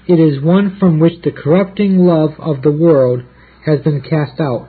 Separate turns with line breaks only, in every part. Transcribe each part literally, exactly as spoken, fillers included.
It is one from which the corrupting love of the world has been cast out.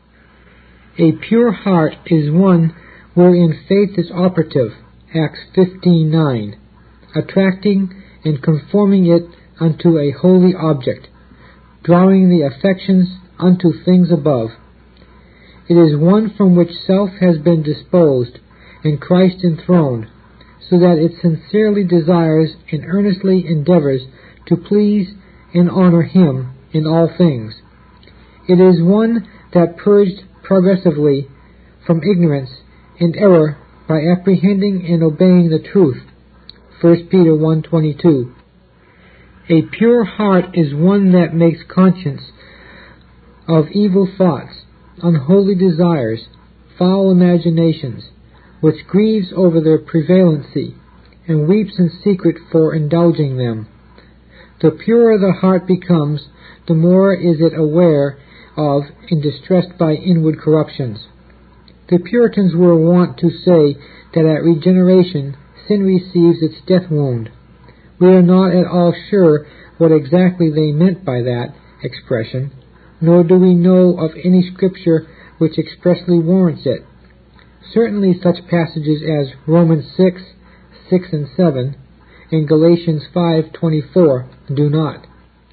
A pure heart is one wherein faith is operative, Acts fifteen nine, attracting and conforming it unto a holy object, drawing the affections unto things above. It is one from which self has been disposed, and Christ enthroned, so that it sincerely desires and earnestly endeavors to please and honor Him in all things. It is one that purged progressively from ignorance and error by apprehending and obeying the truth, First Peter one twenty-two. A pure heart is one that makes conscience of evil thoughts, unholy desires, foul imaginations, which grieves over their prevalency, and weeps in secret for indulging them. The purer the heart becomes, the more is it aware of and distressed by inward corruptions. The Puritans were wont to say that at regeneration sin receives its death wound. We are not at all sure what exactly they meant by that expression, nor do we know of any scripture which expressly warrants it. Certainly such passages as Romans six, six and seven, and Galatians five twenty-four do not.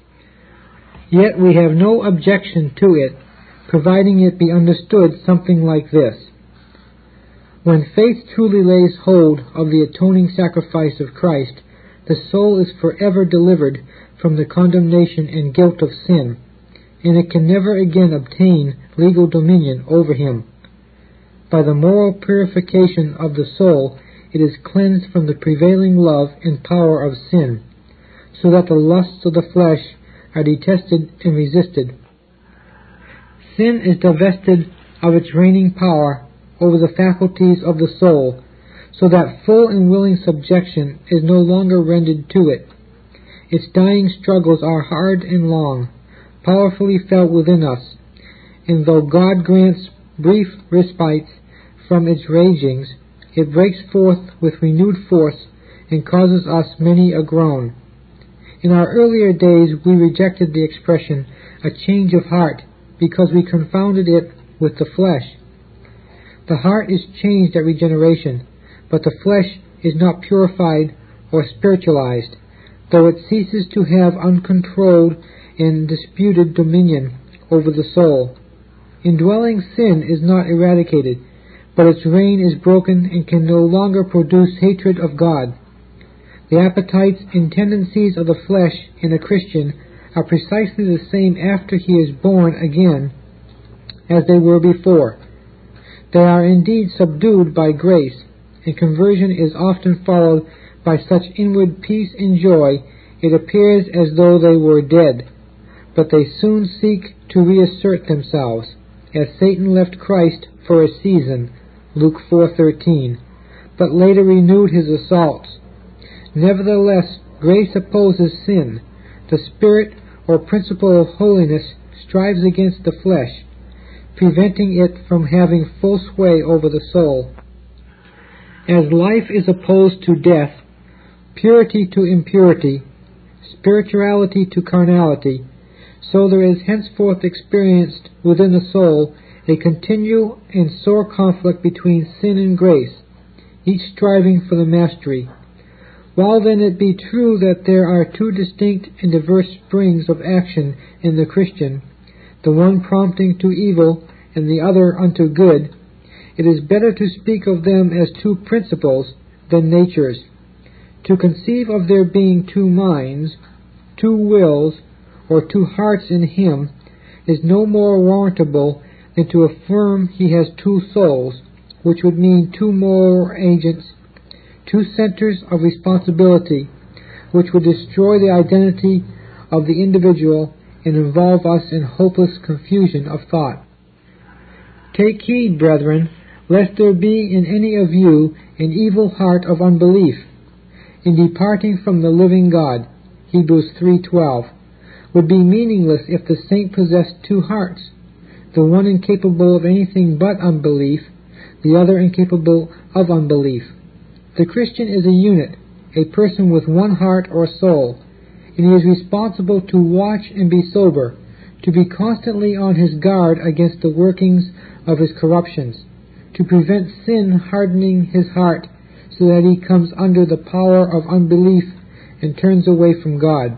Yet we have no objection to it, providing it be understood something like this. When faith truly lays hold of the atoning sacrifice of Christ, the soul is forever delivered from the condemnation and guilt of sin, and it can never again obtain legal dominion over him. By the moral purification of the soul, it is cleansed from the prevailing love and power of sin, so that the lusts of the flesh are detested and resisted. Sin is divested of its reigning power over the faculties of the soul, so that full and willing subjection is no longer rendered to it. Its dying struggles are hard and long, powerfully felt within us, and though God grants brief respites from its ragings, it breaks forth with renewed force and causes us many a groan. In our earlier days we rejected the expression, a change of heart, because we confounded it with the flesh. The heart is changed at regeneration, but the flesh is not purified or spiritualized, though it ceases to have uncontrolled and disputed dominion over the soul. Indwelling sin is not eradicated, but its reign is broken and can no longer produce hatred of God. The appetites and tendencies of the flesh in a Christian are precisely the same after he is born again as they were before. They are indeed subdued by grace, and conversion is often followed by such inward peace and joy it appears as though they were dead, but they soon seek to reassert themselves, as Satan left Christ for a season, Luke four thirteen, but later renewed his assaults. Nevertheless, grace opposes sin. The spirit or principle of holiness strives against the flesh, preventing it from having full sway over the soul. As life is opposed to death, purity to impurity, spirituality to carnality, so there is henceforth experienced within the soul a continual and sore conflict between sin and grace, each striving for the mastery. While then it be true that there are two distinct and diverse springs of action in the Christian, the one prompting to evil and the other unto good, it is better to speak of them as two principles than natures. To conceive of there being two minds, two wills, or two hearts in him is no more warrantable than to affirm he has two souls, which would mean two moral agents, two centers of responsibility, which would destroy the identity of the individual and involve us in hopeless confusion of thought. Take heed, brethren, lest there be in any of you an evil heart of unbelief, in departing from the living God, Hebrews three twelve, would be meaningless if the saint possessed two hearts, the one incapable of anything but unbelief, the other incapable of unbelief. The Christian is a unit, a person with one heart or soul, and he is responsible to watch and be sober, to be constantly on his guard against the workings of his corruptions, to prevent sin hardening his heart so that he comes under the power of unbelief and turns away from God.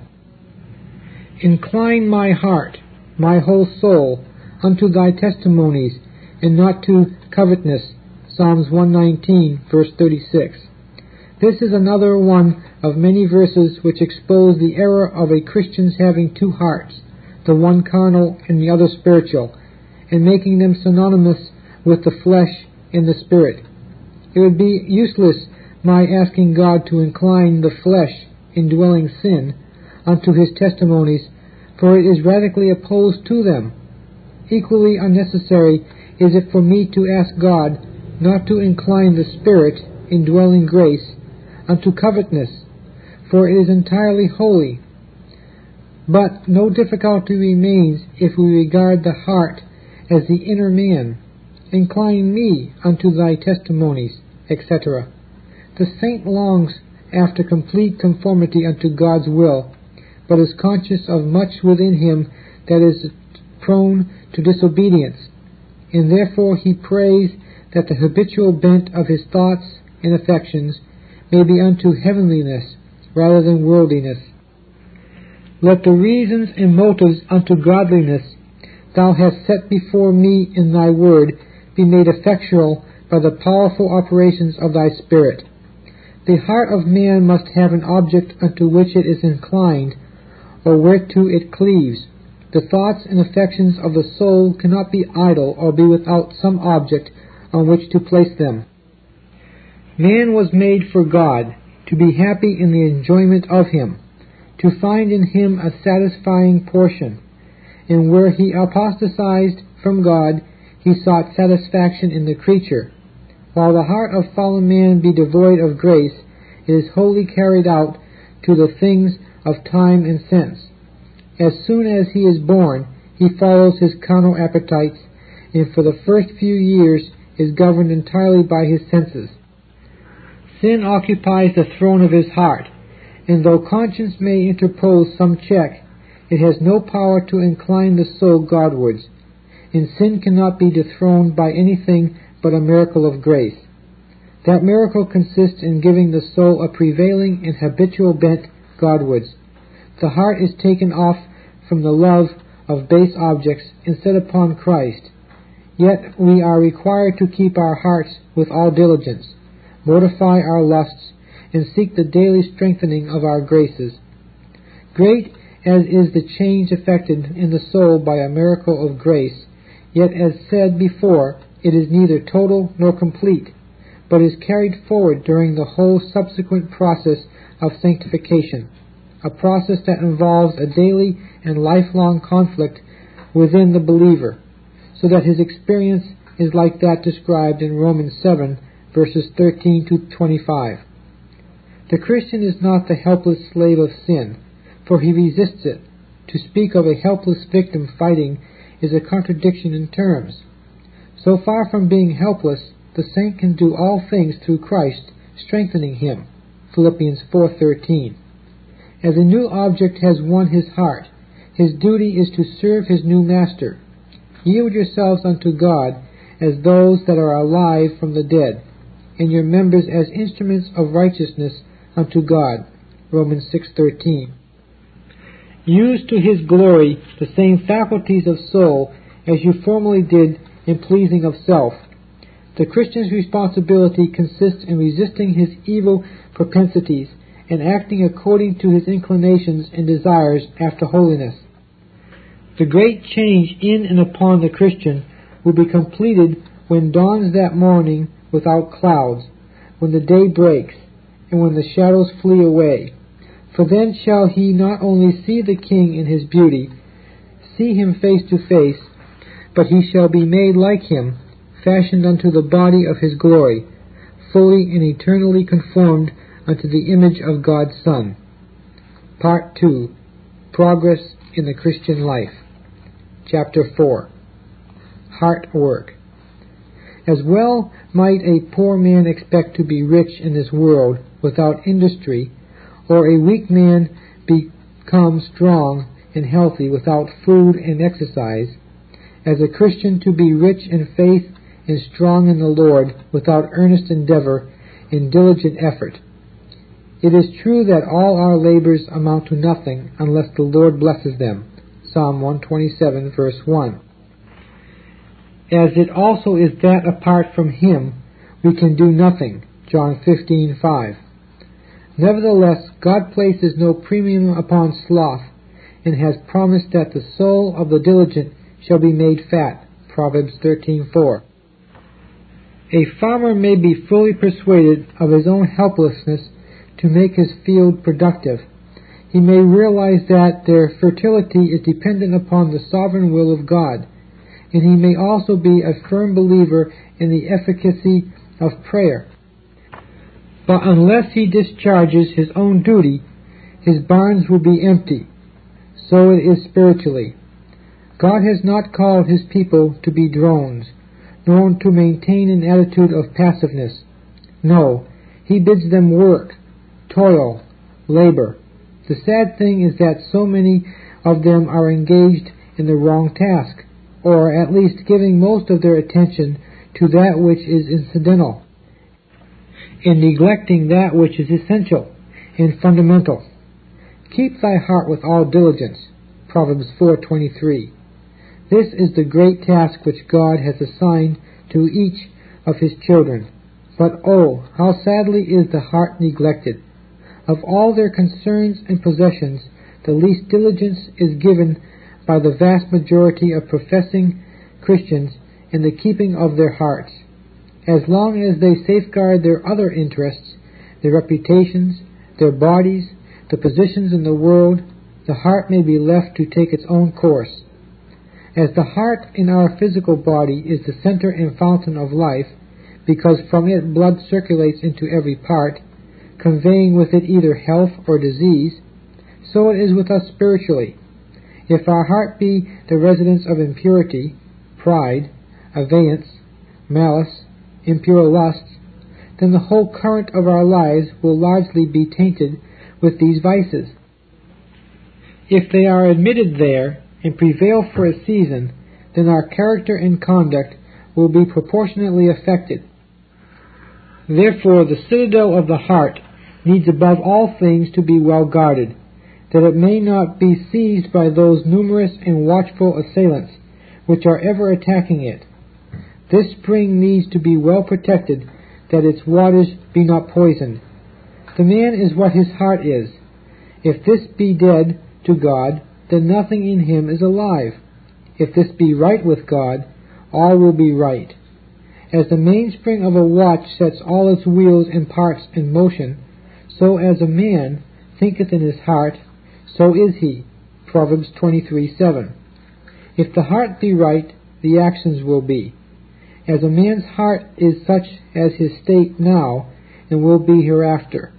Incline my heart, my whole soul, unto thy testimonies, and not to covetousness. Psalms one nineteen, verse thirty-six. This is another one of many verses which expose the error of a Christian's having two hearts, the one carnal and the other spiritual, and making them synonymous with the flesh and the spirit. It would be useless my asking God to incline the flesh, indwelling sin, unto his testimonies, for it is radically opposed to them. Equally unnecessary is it for me to ask God not to incline the Spirit, indwelling grace, unto covetousness, for it is entirely holy. But no difficulty remains if we regard the heart as the inner man. Incline me unto thy testimonies, et cetera. The saint longs after complete conformity unto God's will, but is conscious of much within him that is prone to disobedience, and therefore he prays that the habitual bent of his thoughts and affections may be unto heavenliness rather than worldliness. Let the reasons and motives unto godliness thou hast set before me in thy word be made effectual by the powerful operations of thy Spirit. The heart of man must have an object unto which it is inclined, or whereto it cleaves. The thoughts and affections of the soul cannot be idle or be without some object on which to place them. Man was made for God, to be happy in the enjoyment of him, to find in him a satisfying portion, and where he apostatized from God, he sought satisfaction in the creature. While the heart of fallen man be devoid of grace, it is wholly carried out to the things of time and sense. As soon as he is born, he follows his carnal appetites, and for the first few years is governed entirely by his senses. Sin occupies the throne of his heart, and though conscience may interpose some check, it has no power to incline the soul Godwards, and sin cannot be dethroned by anything but a miracle of grace. That miracle consists in giving the soul a prevailing and habitual bent Godwards. The heart is taken off from the love of base objects and set upon Christ. Yet we are required to keep our hearts with all diligence, mortify our lusts, and seek the daily strengthening of our graces. Great as is the change effected in the soul by a miracle of grace, yet as said before, it is neither total nor complete, but is carried forward during the whole subsequent process of sanctification, a process that involves a daily and lifelong conflict within the believer, so that his experience is like that described in Romans seven, verses thirteen to twenty-five. The Christian is not the helpless slave of sin, for he resists it. To speak of a helpless victim fighting is a contradiction in terms. So far from being helpless, the saint can do all things through Christ, strengthening him. Philippians four thirteen. As a new object has won his heart, his duty is to serve his new master. Yield yourselves unto God as those that are alive from the dead, and your members as instruments of righteousness unto God. Romans six thirteen. Use to his glory the same faculties of soul as you formerly did in pleasing of self. The Christian's responsibility consists in resisting his evil propensities and acting according to his inclinations and desires after holiness. The great change in and upon the Christian will be completed when dawns that morning without clouds, when the day breaks, and when the shadows flee away. For then shall he not only see the King in his beauty, see him face to face, but he shall be made like him, fashioned unto the body of his glory, fully and eternally conformed unto the image of God's Son. Part two. Progress in the Christian Life. Chapter four. Heart Work. As well might a poor man expect to be rich in this world without industry, or a weak man be become strong and healthy without food and exercise, as a Christian to be rich in faith and strong in the Lord without earnest endeavor and diligent effort. It is true that all our labors amount to nothing unless the Lord blesses them. Psalm one twenty-seven, verse one. As it also is that apart from Him we can do nothing. John fifteen, five. Nevertheless, God places no premium upon sloth, and has promised that the soul of the diligent shall be made fat. Proverbs thirteen, four. A farmer may be fully persuaded of his own helplessness to make his field productive. He may realize that their fertility is dependent upon the sovereign will of God, and he may also be a firm believer in the efficacy of prayer. But unless he discharges his own duty, his barns will be empty. So it is spiritually. God has not called His people to be drones, nor to maintain an attitude of passiveness. No, He bids them work, toil, labor. The sad thing is that so many of them are engaged in the wrong task, or at least giving most of their attention to that which is incidental, and neglecting that which is essential and fundamental. Keep thy heart with all diligence. Proverbs four twenty-three. This is the great task which God has assigned to each of His children. But oh, how sadly is the heart neglected! Of all their concerns and possessions, the least diligence is given by the vast majority of professing Christians in the keeping of their hearts. As long as they safeguard their other interests, their reputations, their bodies, the positions in the world, the heart may be left to take its own course. As the heart in our physical body is the center and fountain of life, because from it blood circulates into every part, conveying with it either health or disease, so it is with us spiritually. If our heart be the residence of impurity, pride, avarice, malice, impure lusts, then the whole current of our lives will largely be tainted with these vices. If they are admitted there and prevail for a season, then our character and conduct will be proportionately affected. Therefore, the citadel of the heart needs above all things to be well guarded, that it may not be seized by those numerous and watchful assailants which are ever attacking it. This spring needs to be well protected, that its waters be not poisoned. The man is what his heart is. If this be dead to God, then nothing in him is alive. If this be right with God, all will be right. As the mainspring of a watch sets all its wheels and parts in motion, so as a man thinketh in his heart, so is he. Proverbs twenty-three, seven. If the heart be right, the actions will be. As a man's heart is such as his state now, and will be hereafter.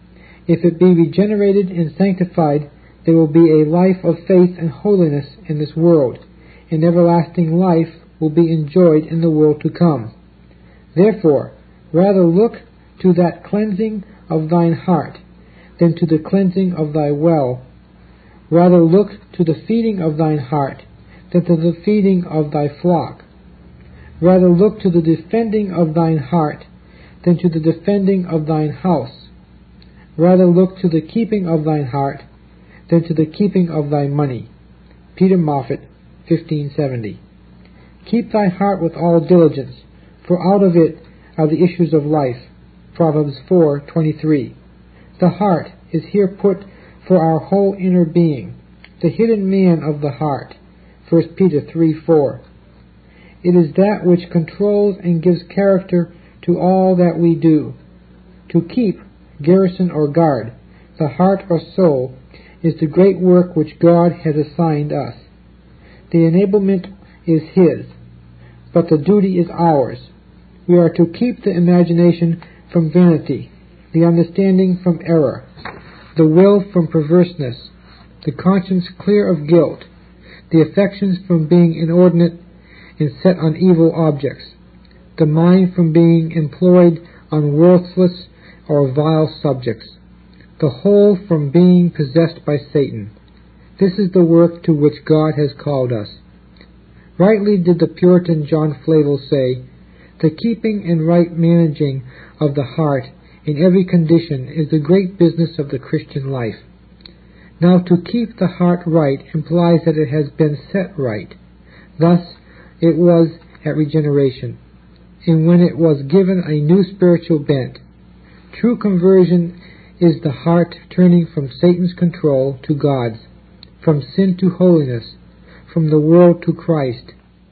If it be regenerated and sanctified, there will be a life of faith and holiness in this world, and everlasting life will be enjoyed in the world to come. Therefore, rather look to that cleansing of thine heart than to the cleansing of thy well. Rather look to the feeding of thine heart than to the feeding of thy flock. Rather look to the defending of thine heart than to the defending of thine house. Rather look to the keeping of thine heart than to the keeping of thy money. Peter Moffat, fifteen seventy. Keep thy heart with all diligence, for out of it are the issues of life. Proverbs four twenty-three. The heart is here put for our whole inner being, the hidden man of the heart. First Peter three four. It is that which controls and gives character to all that we do. To keep, garrison, or guard the heart or soul is the great work which God has assigned us. The enablement is His, but the duty is ours. We are to keep the imagination from vanity, the understanding from error, the will from perverseness, the conscience clear of guilt, the affections from being inordinate and set on evil objects, the mind from being employed on worthless or vile subjects, the whole from being possessed by Satan. This is the work to which God has called us. Rightly did the Puritan John Flavel say, "The keeping and right managing of the heart in every condition is the great business of the Christian life." Now, to keep the heart right implies that it has been set right. Thus it was at regeneration, and when it was given a new spiritual bent. True conversion is the heart turning from Satan's control to God's, from sin to holiness, from the world to Christ.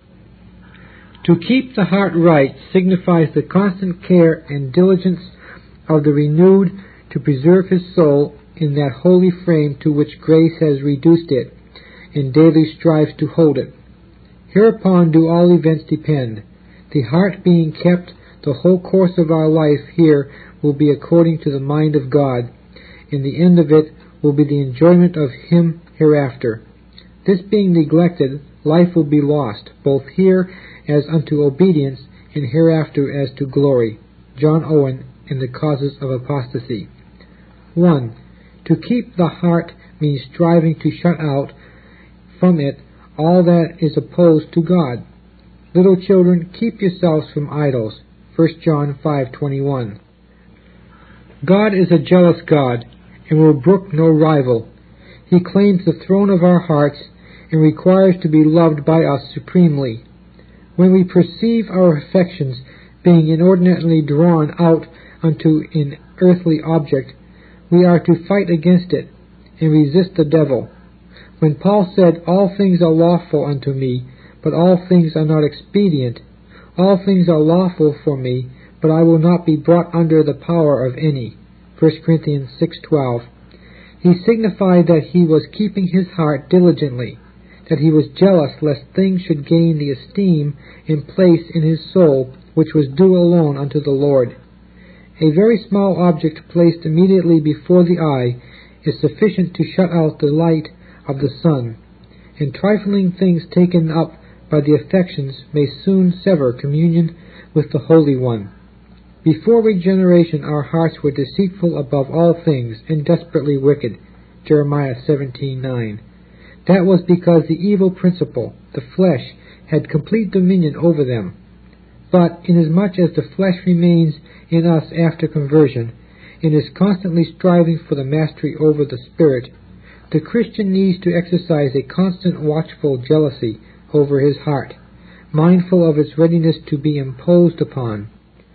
To keep the heart right signifies the constant care and diligence of the renewed to preserve his soul in that holy frame to which grace has reduced it, and daily strives to hold it. Hereupon do all events depend. The heart being kept, the whole course of our life here will be according to the mind of God, and the end of it will be the enjoyment of him hereafter. This being neglected, life will be lost, both here as unto obedience, and hereafter as to glory. John Owen, in The Causes of Apostasy. one. To keep the heart means striving to shut out from it all that is opposed to God. Little children, keep yourselves from idols. First John five twenty-one. God is a jealous God, and will brook no rival. He claims the throne of our hearts, and requires to be loved by us supremely. When we perceive our affections being inordinately drawn out unto an earthly object, we are to fight against it, and resist the devil. When Paul said, "All things are lawful unto me, but all things are not expedient. All things are lawful for me, but I will not be brought under the power of any." First Corinthians six twelve. He signified that he was keeping his heart diligently, that he was jealous lest things should gain the esteem and place in his soul which was due alone unto the Lord. A very small object placed immediately before the eye is sufficient to shut out the light of the sun, and trifling things taken up by the affections may soon sever communion with the Holy One. Before regeneration our hearts were deceitful above all things, and desperately wicked. Jeremiah seventeen nine. That was because the evil principle, the flesh, had complete dominion over them. But inasmuch as the flesh remains in us after conversion, and is constantly striving for the mastery over the Spirit, the Christian needs to exercise a constant watchful jealousy over his heart, mindful of its readiness to be imposed upon,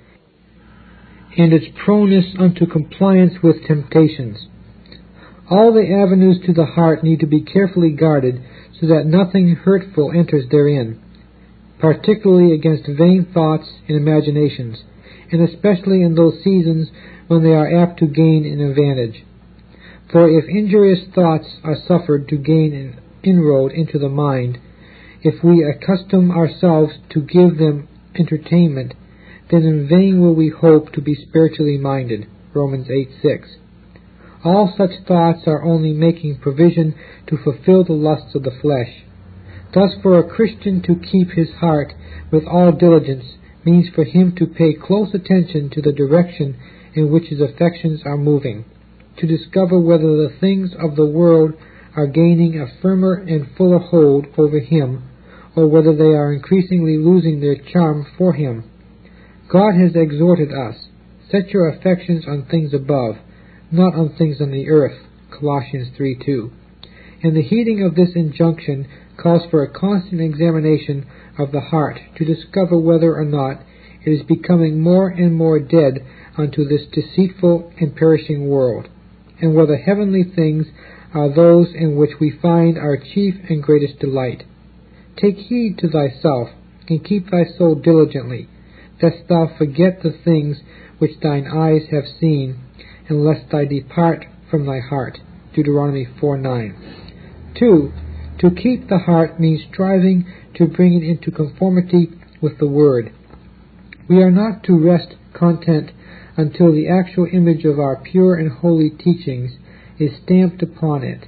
and its proneness unto compliance with temptations. All the avenues to the heart need to be carefully guarded so that nothing hurtful enters therein, particularly against vain thoughts and imaginations, and especially in those seasons when they are apt to gain an advantage. For if injurious thoughts are suffered to gain an inroad into the mind, if we accustom ourselves to give them entertainment, then in vain will we hope to be spiritually minded. Romans eight six. All such thoughts are only making provision to fulfill the lusts of the flesh. Thus, for a Christian to keep his heart with all diligence means for him to pay close attention to the direction in which his affections are moving, to discover whether the things of the world are gaining a firmer and fuller hold over him, or whether they are increasingly losing their charm for him. God has exhorted us, "Set your affections on things above, not on things on the earth." Colossians three two. And the heeding of this injunction calls for a constant examination of the heart to discover whether or not it is becoming more and more dead unto this deceitful and perishing world, and whether heavenly things are those in which we find our chief and greatest delight. Take heed to thyself, and keep thy soul diligently, lest thou forget the things which thine eyes have seen, and lest thou depart from thy heart. Deuteronomy four nine. Two. To keep the heart means striving to bring it into conformity with the Word. We are not to rest content until the actual image of our pure and holy teachings is stamped upon it.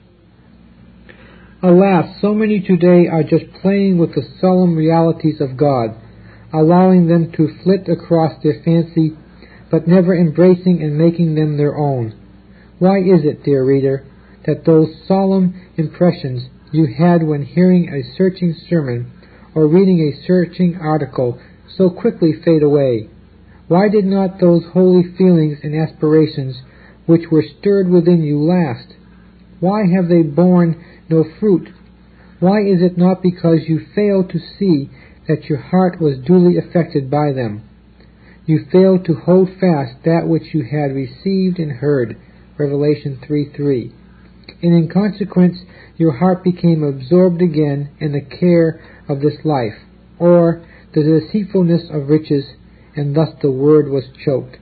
Alas, so many today are just playing with the solemn realities of God, allowing them to flit across their fancy, but never embracing and making them their own. Why is it, dear reader, that those solemn impressions you had when hearing a searching sermon or reading a searching article so quickly fade away? Why did not those holy feelings and aspirations which were stirred within you last? Why have they borne no fruit? Why is it not because you failed to see that your heart was duly affected by them? You failed to hold fast that which you had received and heard, Revelation three three. And in consequence your heart became absorbed again in the care of this life, or the deceitfulness of riches, and thus the word was choked.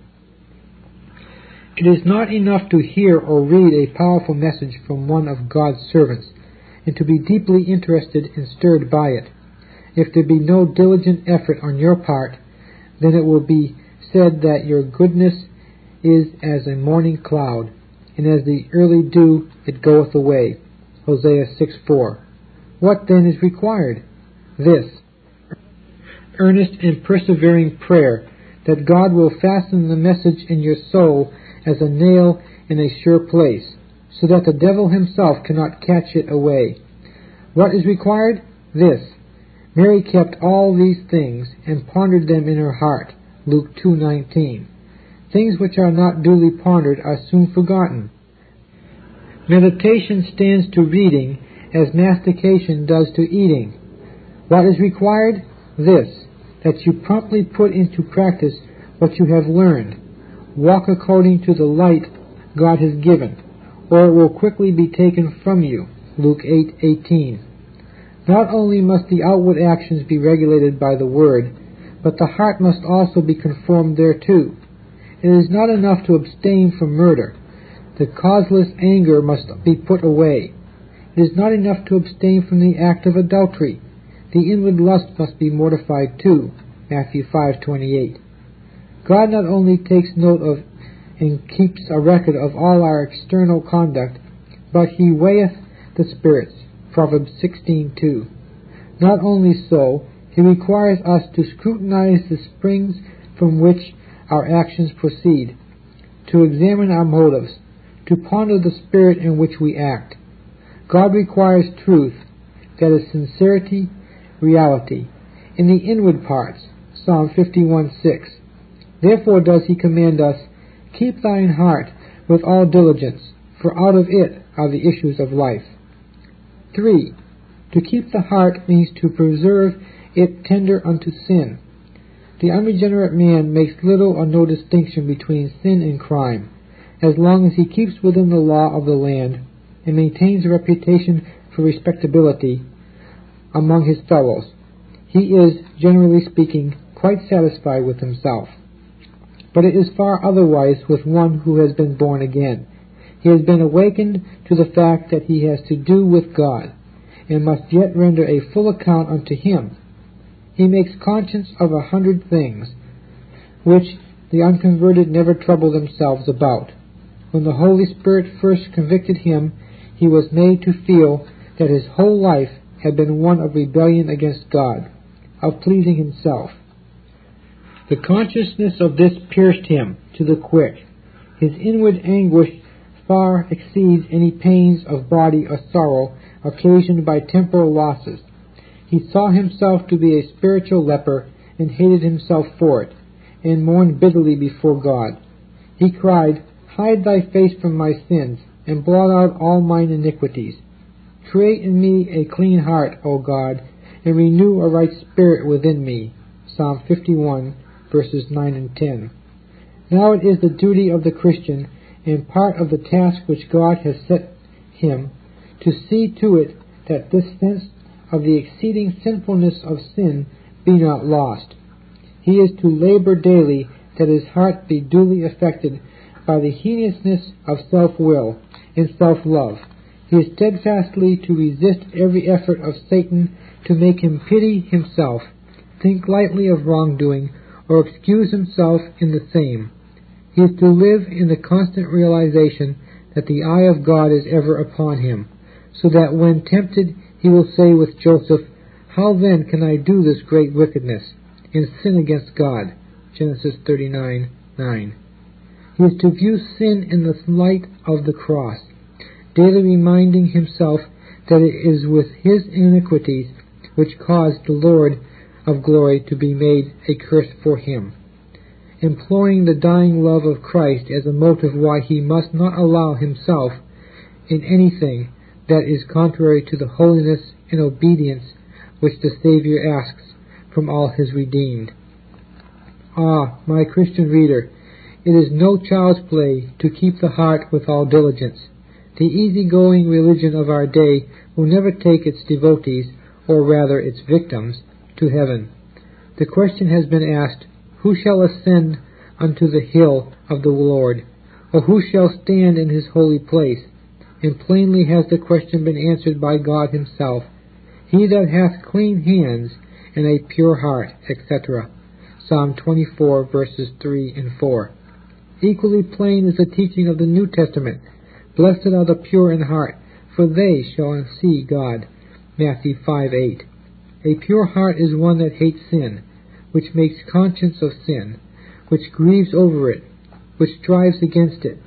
It is not enough to hear or read a powerful message from one of God's servants, and to be deeply interested and stirred by it. If there be no diligent effort on your part, then it will be said that your goodness is as a morning cloud, and as the early dew it goeth away. Hosea six four. What then is required? This: earnest and persevering prayer, that God will fasten the message in your soul as a nail in a sure place, so that the devil himself cannot catch it away. What is required? This: Mary kept all these things and pondered them in her heart. Luke two nineteen. Things which are not duly pondered are soon forgotten. Meditation stands to reading as mastication does to eating. What is required? This: that you promptly put into practice what you have learned. Walk according to the light God has given, or it will quickly be taken from you. Luke eight eighteen. Not only must the outward actions be regulated by the word, but the heart must also be conformed thereto. It is not enough to abstain from murder. The causeless anger must be put away. It is not enough to abstain from the act of adultery. The inward lust must be mortified too. Matthew five twenty-eight. God not only takes note of and keeps a record of all our external conduct, but he weigheth the spirits. Proverbs sixteen two. Not only so, he requires us to scrutinize the springs from which our actions proceed, to examine our motives, to ponder the spirit in which we act. God requires truth, that is sincerity, reality, in the inward parts. Psalm fifty-one six. Therefore does he command us, keep thine heart with all diligence, for out of it are the issues of life. Three. To keep the heart means to preserve it tender unto sin. The unregenerate man makes little or no distinction between sin and crime, as long as he keeps within the law of the land and maintains a reputation for respectability among his fellows. He is, generally speaking, quite satisfied with himself. But it is far otherwise with one who has been born again. He has been awakened to the fact that he has to do with God, and must yet render a full account unto him. He makes conscience of a hundred things, which the unconverted never trouble themselves about. When the Holy Spirit first convicted him, he was made to feel that his whole life had been one of rebellion against God, of pleasing himself. The consciousness of this pierced him to the quick. His inward anguish far exceeds any pains of body or sorrow occasioned by temporal losses. He saw himself to be a spiritual leper, and hated himself for it, and mourned bitterly before God. He cried, Hide thy face from my sins, and blot out all mine iniquities. Create in me a clean heart, O God, and renew a right spirit within me. Psalm fifty-one, verses nine and ten. Now it is the duty of the Christian, and part of the task which God has set him, to see to it that this sense of the exceeding sinfulness of sin be not lost. He is to labor daily that his heart be duly affected by the heinousness of self-will and self-love. He is steadfastly to resist every effort of Satan to make him pity himself, think lightly of wrongdoing, or excuse himself in the same. He is to live in the constant realization that the eye of God is ever upon him, so that when tempted he will say with Joseph, How then can I do this great wickedness, and sin against God? Genesis thirty-nine nine. He is to view sin in the light of the cross, daily reminding himself that it is with his iniquities which caused the Lord of glory to be made a curse for him, employing the dying love of Christ as a motive why he must not allow himself in anything that is contrary to the holiness and obedience which the Savior asks from all his redeemed. Ah, my Christian reader, it is no child's play to keep the heart with all diligence. The easy-going religion of our day will never take its devotees, or rather its victims, to heaven. The question has been asked, who shall ascend unto the hill of the Lord, or who shall stand in his holy place? And plainly has the question been answered by God himself, he that hath clean hands and a pure heart, et cetera. Psalm twenty-four, verses three and four. Equally plain is the teaching of the New Testament. Blessed are the pure in heart, for they shall see God. Matthew five, eight. A pure heart is one that hates sin, which makes conscience of sin, which grieves over it, which strives against it.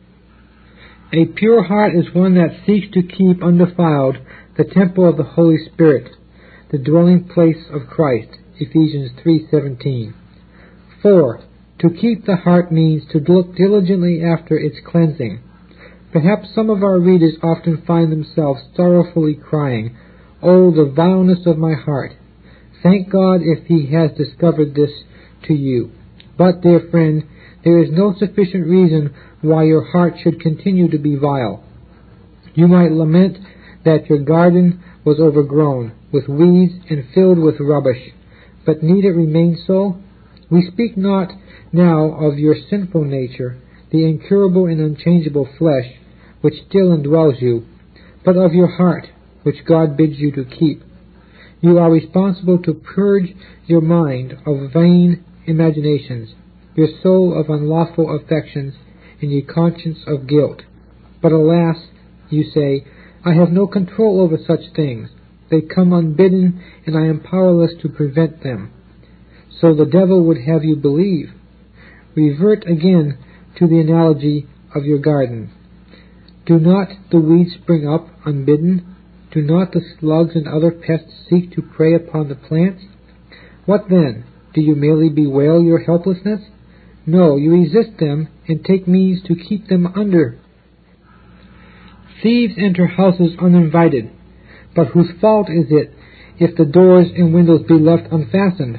A pure heart is one that seeks to keep undefiled the temple of the Holy Spirit, the dwelling place of Christ. Ephesians three seventeen. Four. To keep the heart means to look diligently after its cleansing. Perhaps some of our readers often find themselves sorrowfully crying, "Oh, the vileness of my heart!" Thank God if he has discovered this to you. But, dear friend, there is no sufficient reason why your heart should continue to be vile. You might lament that your garden was overgrown with weeds and filled with rubbish, but need it remain so? We speak not now of your sinful nature, the incurable and unchangeable flesh, which still indwells you, but of your heart, which God bids you to keep. You are responsible to purge your mind of vain imaginations, your soul of unlawful affections, and your conscience of guilt. But alas, you say, I have no control over such things. They come unbidden, and I am powerless to prevent them. So the devil would have you believe. Revert again to the analogy of your garden. Do not the weeds spring up unbidden? Do not the slugs and other pests seek to prey upon the plants? What then? Do you merely bewail your helplessness? No, you resist them and take means to keep them under. Thieves enter houses uninvited, but whose fault is it if the doors and windows be left unfastened?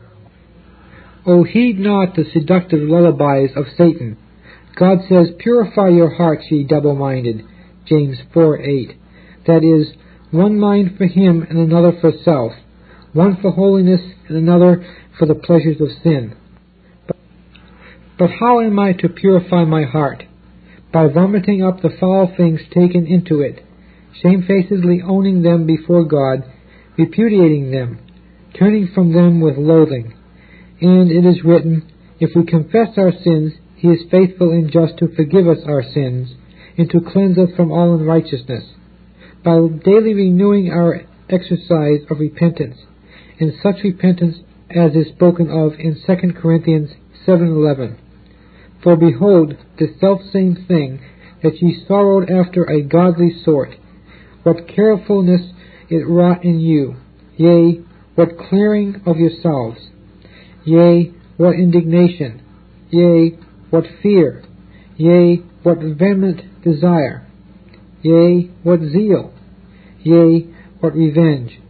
O heed not the seductive lullabies of Satan. God says, purify your hearts, ye double-minded, James four eight. That is, one mind for him and another for self, one for holiness and another for the pleasures of sin. But, but how am I to purify my heart? By vomiting up the foul things taken into it, shamefacedly owning them before God, repudiating them, turning from them with loathing. And it is written, if we confess our sins, he is faithful and just to forgive us our sins, and to cleanse us from all unrighteousness, by daily renewing our exercise of repentance, and such repentance as is spoken of in Second Corinthians seven eleven. For behold, the selfsame thing, that ye sorrowed after a godly sort, what carefulness it wrought in you, yea, what clearing of yourselves, yea, what indignation, yea, what fear, yea, what vehement desire, yea, what zeal, yea, what revenge.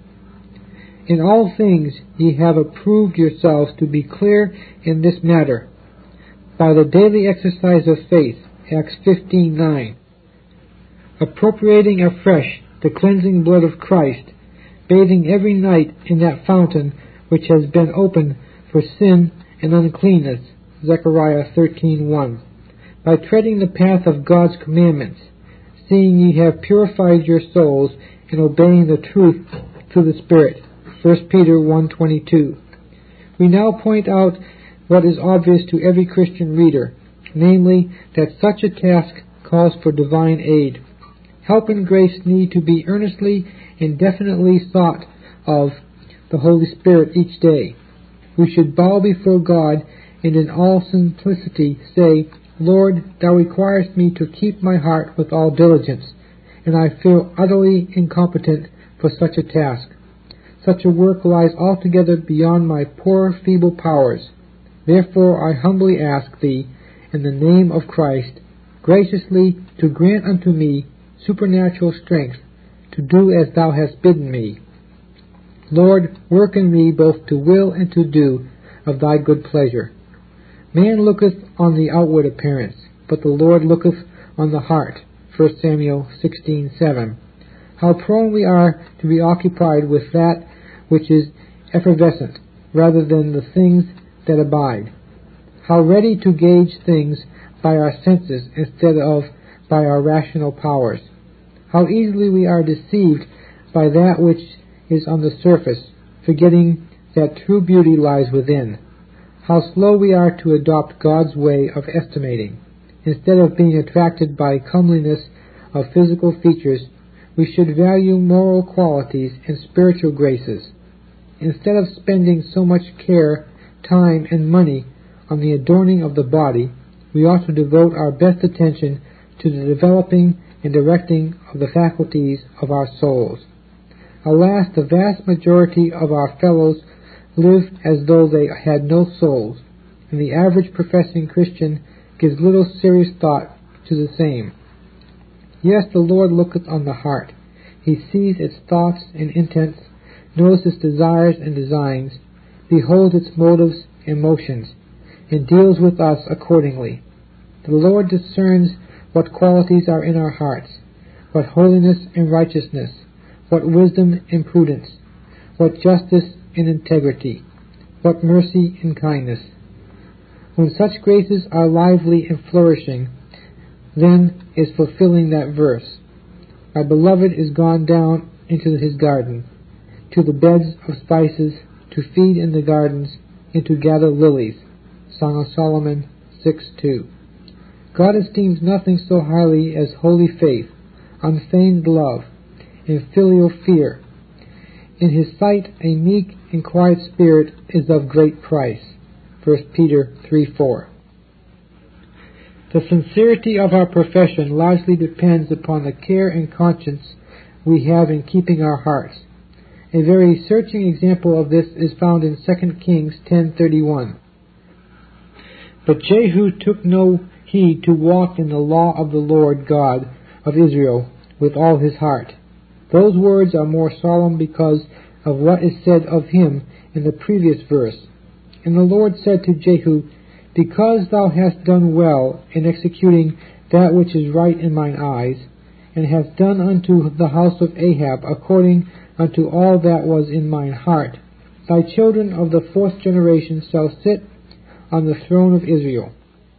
In all things ye have approved yourselves to be clear in this matter, by the daily exercise of faith, Acts fifteen nine, appropriating afresh the cleansing blood of Christ, bathing every night in that fountain which has been opened for sin and uncleanness, Zechariah thirteen one, by treading the path of God's commandments, seeing ye have purified your souls in obeying the truth through the Spirit, First Peter one twenty-two. We now point out what is obvious to every Christian reader, namely, that such a task calls for divine aid. Help and grace need to be earnestly and definitely sought of the Holy Spirit each day. We should bow before God and in all simplicity say, Lord, thou requirest me to keep my heart with all diligence, and I feel utterly incompetent for such a task. Such a work lies altogether beyond my poor feeble powers. Therefore I humbly ask Thee, in the name of Christ, graciously to grant unto me supernatural strength to do as Thou hast bidden me. Lord, work in me both to will and to do of Thy good pleasure. Man looketh on the outward appearance, but the Lord looketh on the heart. First Samuel sixteen seven. How prone we are to be occupied with that which is effervescent, rather than the things that abide. How ready to gauge things by our senses instead of by our rational powers. How easily we are deceived by that which is on the surface, forgetting that true beauty lies within. How slow we are to adopt God's way of estimating. Instead of being attracted by comeliness of physical features, we should value moral qualities and spiritual graces. Instead of spending so much care, time, and money on the adorning of the body, we ought to devote our best attention to the developing and directing of the faculties of our souls. Alas, the vast majority of our fellows live as though they had no souls, and the average professing Christian gives little serious thought to the same. Yes, the Lord looketh on the heart. He sees its thoughts and intents, knows its desires and designs, beholds its motives and motions, and deals with us accordingly. The Lord discerns what qualities are in our hearts, what holiness and righteousness, what wisdom and prudence, what justice and integrity, what mercy and kindness. When such graces are lively and flourishing, then is fulfilling that verse, My beloved is gone down into his garden, to the beds of spices, to feed in the gardens, and to gather lilies. Song of Solomon six two. God esteems nothing so highly as holy faith, unfeigned love, and filial fear. In his sight a meek and quiet spirit is of great price. First Peter three four. The sincerity of our profession largely depends upon the care and conscience we have in keeping our hearts. A very searching example of this is found in Second Kings ten thirty-one. But Jehu took no heed to walk in the law of the Lord God of Israel with all his heart. Those words are more solemn because of what is said of him in the previous verse. And the Lord said to Jehu, Because thou hast done well in executing that which is right in mine eyes, and hast done unto the house of Ahab according unto all that was in mine heart, thy children of the fourth generation shall sit on the throne of Israel.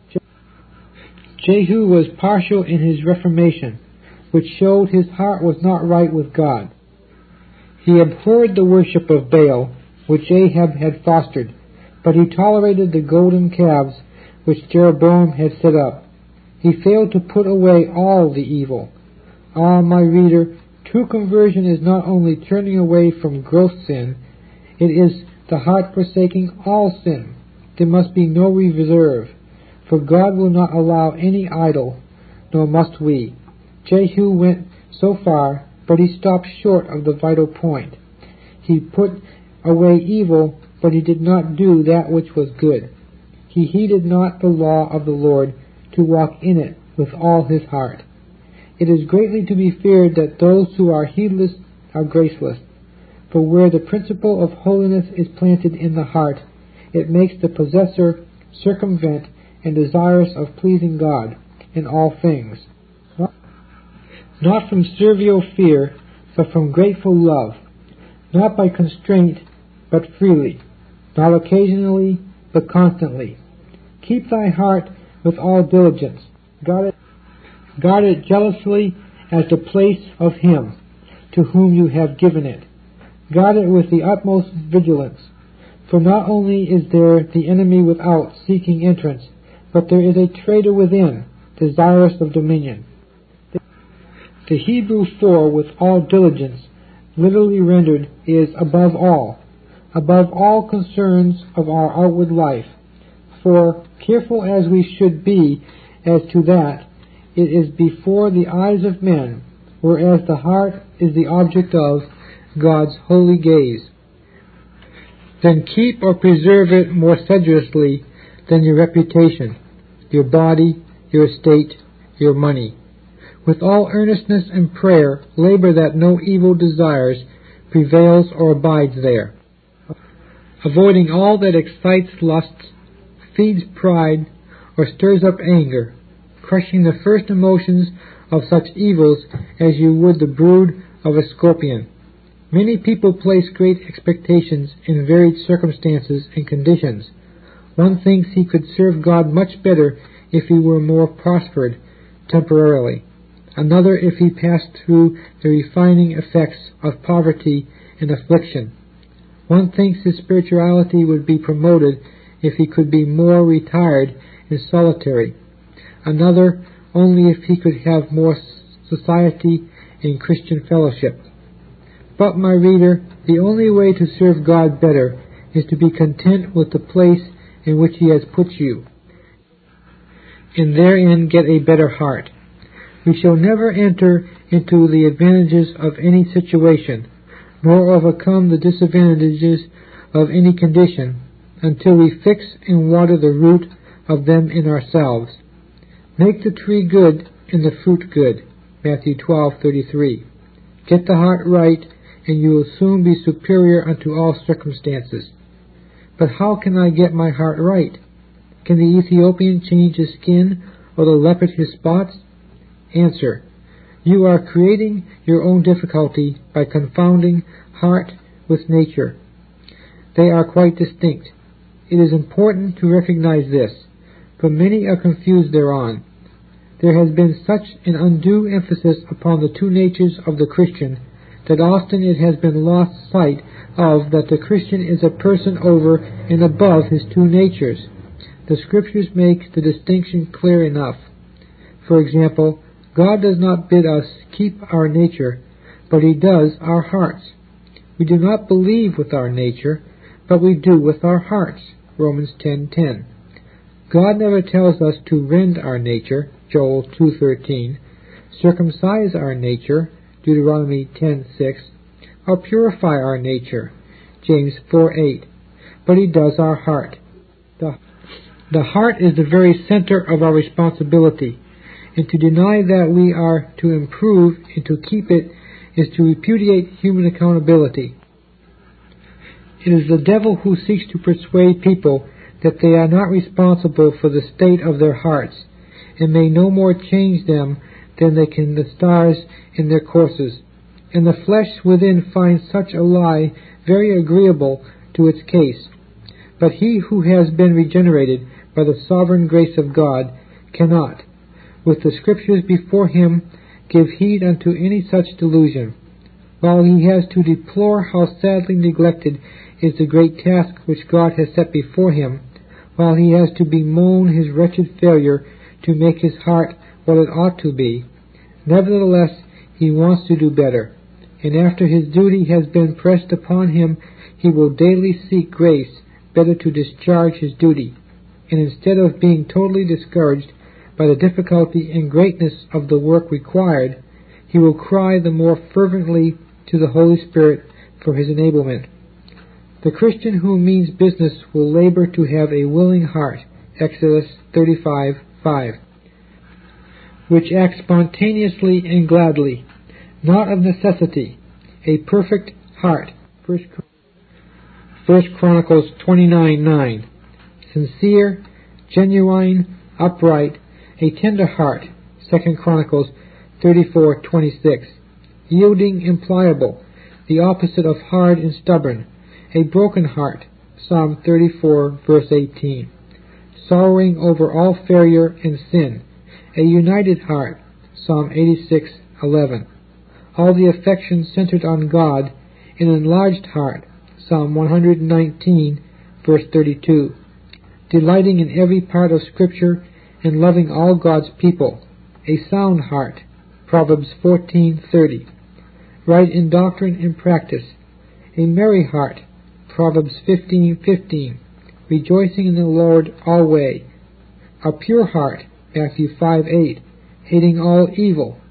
Jehu was partial in his reformation, which showed his heart was not right with God. He abhorred the worship of Baal, which Ahab had fostered, but he tolerated the golden calves which Jeroboam had set up. He failed to put away all the evil. Ah, my reader, true conversion is not only turning away from gross sin, it is the heart forsaking all sin. There must be no reserve, for God will not allow any idol, nor must we. Jehu went so far, but he stopped short of the vital point. He put away evil, but he did not do that which was good. He heeded not the law of the Lord to walk in it with all his heart. It is greatly to be feared that those who are heedless are graceless. For where the principle of holiness is planted in the heart, it makes the possessor circumvent and desirous of pleasing God in all things, not from servile fear, but from grateful love, not by constraint, but freely, not occasionally, but constantly. Keep thy heart with all diligence. Guard it, guard it jealously as the place of him to whom you have given it. Guard it with the utmost vigilance. For not only is there the enemy without seeking entrance, but there is a traitor within, desirous of dominion. The Hebrew for with all diligence, literally rendered, is above all, above all concerns of our outward life. For, careful as we should be as to that, it is before the eyes of men, whereas the heart is the object of God's holy gaze. Then keep or preserve it more sedulously than your reputation, your body, your estate, your money. With all earnestness and prayer, labor that no evil desires prevails or abides there, avoiding all that excites lusts, feeds pride, or stirs up anger, crushing the first emotions of such evils as you would the brood of a scorpion. Many people place great expectations in varied circumstances and conditions. One thinks he could serve God much better if he were more prospered temporarily. Another if he passed through the refining effects of poverty and affliction. One thinks his spirituality would be promoted if he could be more retired and solitary. Another only if he could have more society and Christian fellowship. But, my reader, the only way to serve God better is to be content with the place in which he has put you, and therein get a better heart. We shall never enter into the advantages of any situation, nor overcome the disadvantages of any condition, until we fix and water the root of them in ourselves. Make the tree good and the fruit good. Matthew twelve thirty-three. Get the heart right, and you will soon be superior unto all circumstances. But how can I get my heart right? Can the Ethiopian change his skin, or the leopard his spots? Answer: you are creating your own difficulty by confounding heart with nature. They are quite distinct. It is important to recognize this, for many are confused thereon. There has been such an undue emphasis upon the two natures of the Christian that often it has been lost sight of that the Christian is a person over and above his two natures. The Scriptures make the distinction clear enough. For example, God does not bid us keep our nature, but he does our hearts. We do not believe with our nature, but we do with our hearts. Romans ten ten. God never tells us to rend our nature, Joel two thirteen, circumcise our nature, Deuteronomy ten six, or purify our nature, James four eight, but he does our heart. The, the heart is the very center of our responsibility, and to deny that we are to improve and to keep it is to repudiate human accountability. It is the devil who seeks to persuade people that they are not responsible for the state of their hearts, and may no more change them than they can the stars in their courses. And the flesh within finds such a lie very agreeable to its case. But he who has been regenerated by the sovereign grace of God cannot, with the Scriptures before him, give heed unto any such delusion, while he has to deplore how sadly neglected is the great task which God has set before him, while he has to bemoan his wretched failure to make his heart what it ought to be. Nevertheless, he wants to do better, and after his duty has been pressed upon him, he will daily seek grace better to discharge his duty, and instead of being totally discouraged by the difficulty and greatness of the work required, he will cry the more fervently to the Holy Spirit for his enablement. The Christian who means business will labor to have a willing heart, Exodus thirty-five five, which acts spontaneously and gladly, not of necessity, a perfect heart, First Chronicles twenty-nine nine, sincere, genuine, upright, a tender heart, Second Chronicles thirty-four twenty-six, yielding and pliable, the opposite of hard and stubborn, a broken heart, Psalm thirty-four verse eighteen, sorrowing over all failure and sin, a united heart, Psalm eighty-six eleven, all the affections centered on God, an enlarged heart, Psalm one nineteen verse thirty-two, delighting in every part of Scripture and loving all God's people, a sound heart, Proverbs fourteen thirty, right in doctrine and practice, a merry heart, Proverbs fifteen fifteen, rejoicing in the Lord always, a pure heart, Matthew five eight, hating all evil,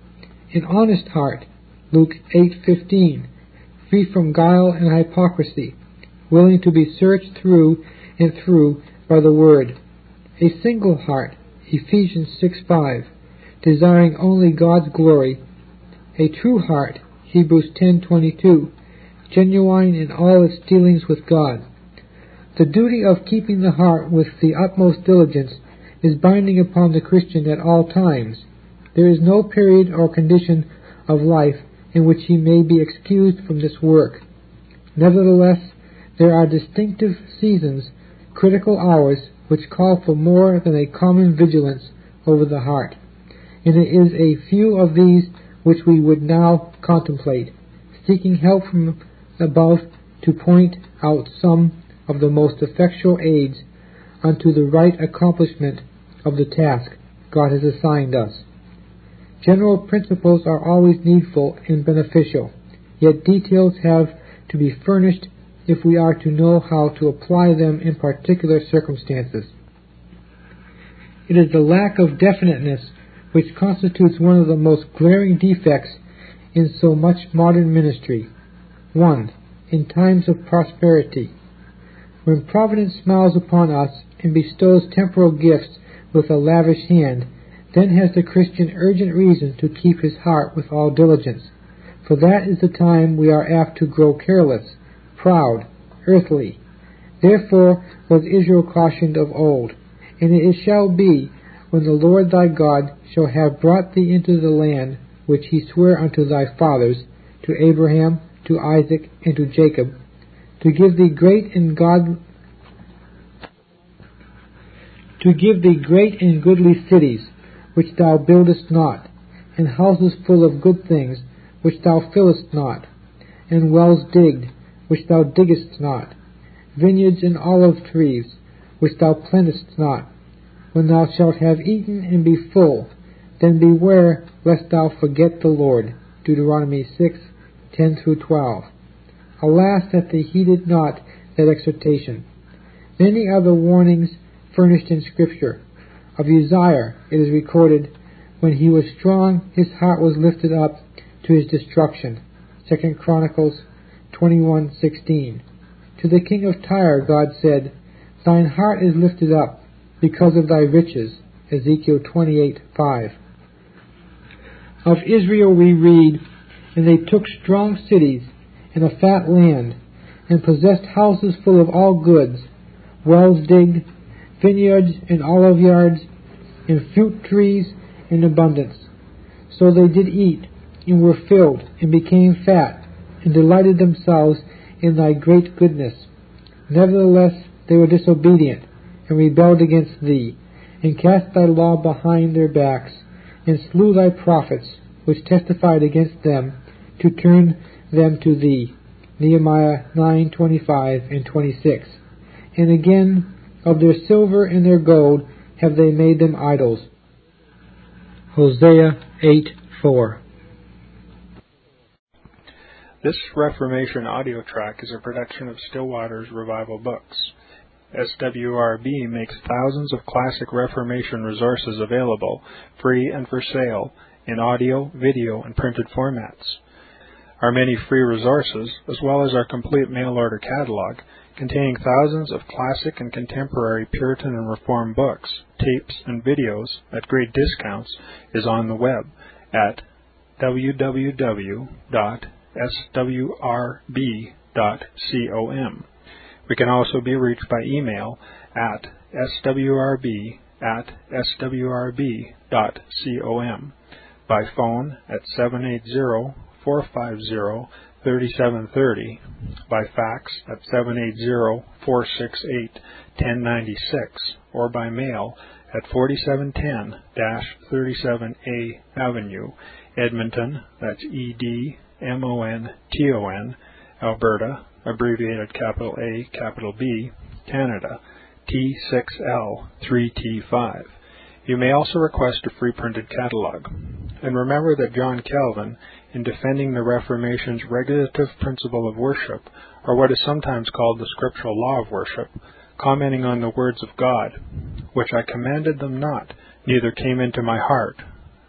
An honest heart, Luke eight fifteen, free from guile and hypocrisy, willing to be searched through and through by the Word. A single heart, Ephesians six five, desiring only God's glory. A true heart, Hebrews ten twenty-two, genuine in all its dealings with God. The duty of keeping the heart with the utmost diligence is binding upon the Christian at all times. There is no period or condition of life in which he may be excused from this work. Nevertheless, there are distinctive seasons, critical hours, which call for more than a common vigilance over the heart. And it is a few of these which we would now contemplate, seeking help from above to point out some of the most effectual aids unto the right accomplishment of the task God has assigned us. General principles are always needful and beneficial, yet details have to be furnished if we are to know how to apply them in particular circumstances. It is the lack of definiteness which constitutes one of the most glaring defects in so much modern ministry. one. In times of prosperity. When Providence smiles upon us and bestows temporal gifts with a lavish hand, then has the Christian urgent reason to keep his heart with all diligence, for that is the time we are apt to grow careless, proud, earthly. Therefore was Israel cautioned of old, and it shall be, when the Lord thy God shall have brought thee into the land which he sware unto thy fathers, to Abraham, to Isaac, and to Jacob, to give thee great and God to give thee great and goodly cities, which thou buildest not, and houses full of good things, which thou fillest not, and wells digged, which thou diggest not, vineyards and olive trees, which thou plantest not. When thou shalt have eaten and be full, then beware lest thou forget the Lord. Deuteronomy six ten through twelve. Alas that they heeded not that exhortation. Many are the warnings furnished in Scripture. Of Uzziah it is recorded, when he was strong, his heart was lifted up to his destruction. Second Chronicles twenty-one sixteen. To the king of Tyre God said, Thine heart is lifted up because of thy riches. Ezekiel twenty-eight five. Of Israel we read, And they took strong cities and a fat land, and possessed houses full of all goods, wells digged, vineyards and olive yards, and fruit trees in abundance. So they did eat, and were filled, and became fat, and delighted themselves in thy great goodness. Nevertheless they were disobedient, and rebelled against thee, and cast thy law behind their backs, and slew thy prophets, which testified against them, to turn them to thee. Nehemiah nine twenty-five and twenty-six. And again, of their silver and their gold have they made them idols. Hosea eight four.
This Reformation audio track is a production of Stillwater's Revival Books. S W R B makes thousands of classic Reformation resources available, free and for sale, in audio, video, and printed formats. Our many free resources, as well as our complete mail-order catalog, containing thousands of classic and contemporary Puritan and Reformed books, tapes, and videos at great discounts, is on the web at w w w dot s w r b dot com. We can also be reached by email at s w r b at s w r b dot com, by phone at seven eight zero, four five zero, three seven three zero, by fax at seven eight zero, four six eight, one zero nine six, or by mail at forty-seven ten thirty-seven A Avenue, Edmonton, that's E D M O N T O N, Alberta, abbreviated capital A, capital B, Canada, T six L three T five. You may also request a free printed catalog. And remember that John Calvin, in defending the Reformation's regulative principle of worship, or what is sometimes called the scriptural law of worship, commenting on the words of God, which I commanded them not, neither came into my heart,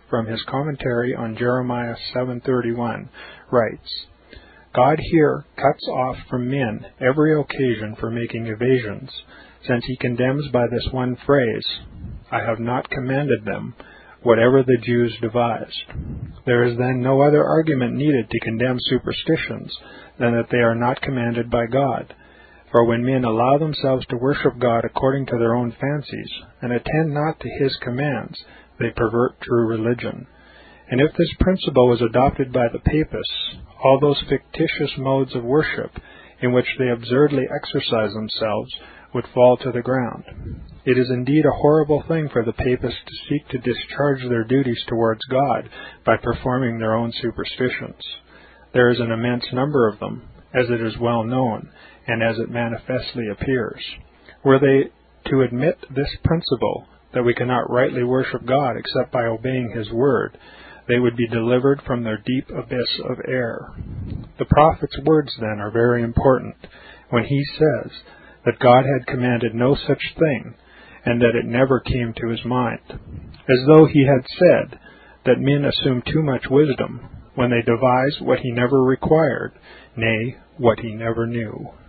from his commentary on Jeremiah seven thirty-one, writes, God here cuts off from men every occasion for making evasions, since he condemns by this one phrase, I have not commanded them, whatever the Jews devised. There is then no other argument needed to condemn superstitions than that they are not commanded by God. For when men allow themselves to worship God according to their own fancies, and attend not to his commands, they pervert true religion. And if this principle was adopted by the papists, all those fictitious modes of worship in which they absurdly exercise themselves would fall to the ground. It is indeed a horrible thing for the papists to seek to discharge their duties towards God by performing their own superstitions. There is an immense number of them, as it is well known, and as it manifestly appears. Were they to admit this principle, that we cannot rightly worship God except by obeying his word, they would be delivered from their deep abyss of error. The prophet's words, then, are very important, when he says that God had commanded no such thing, and that it never came to his mind, as though he had said that men assume too much wisdom when they devise what he never required, nay, what he never knew.